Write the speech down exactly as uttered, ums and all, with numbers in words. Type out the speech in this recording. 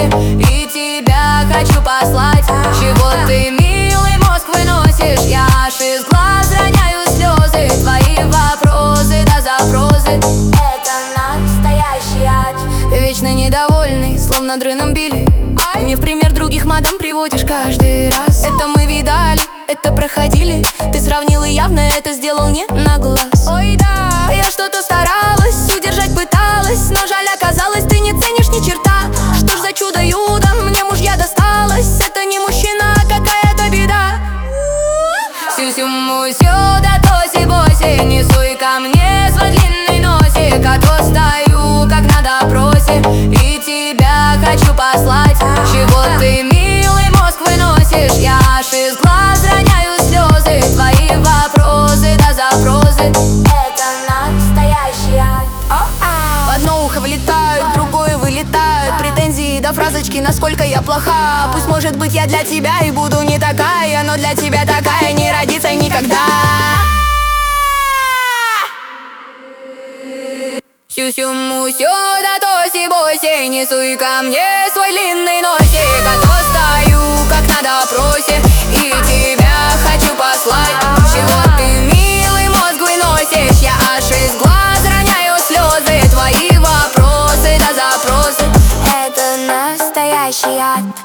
допросе, и тебя хочу послать. Чего ты, милый, мозг выносишь? Я аж из глаз роняю слезы. Твои вопросы да запросы — это настоящий ад. Вечно недовольный, словно дрыном били. Не в пример других мадам приводишь каждый раз. Это мы видали, это проходили. Ты сравнил и явно это сделал не на глаз. Ой, да, я что-то старалась, удержать пыталась, но жаль оказалось, ты не ценишь ни черта. Что ж за чудо-юдо, мне мужья досталось. Это не мужчина, а какая-то беда. Сю-сю-му-сю, да тоси-боси, не суй ко мне свой длинный носик, а то стою как на допросе, и тебя хочу послать. Чего ты, милый, мозг выносишь? Я аж из глаз роняю слезы. Твои вопросы да запросы — это настоящий ад. В одно ухо влетают, в другое вылетают претензии до фразочки, насколько я плоха. Пусть, может быть, я для тебя и буду не такая, но для тебя такая не родится никогда. Сю-сю-му-сю, да тоси-боси, не суй ко мне свой длинный носик, а то стою как на допросе, и тебя хочу послать. Чего ты, милый, мозг выносишь? Я аж из глаз роняю слезы. Твои вопросы да запросы — это настоящий ад.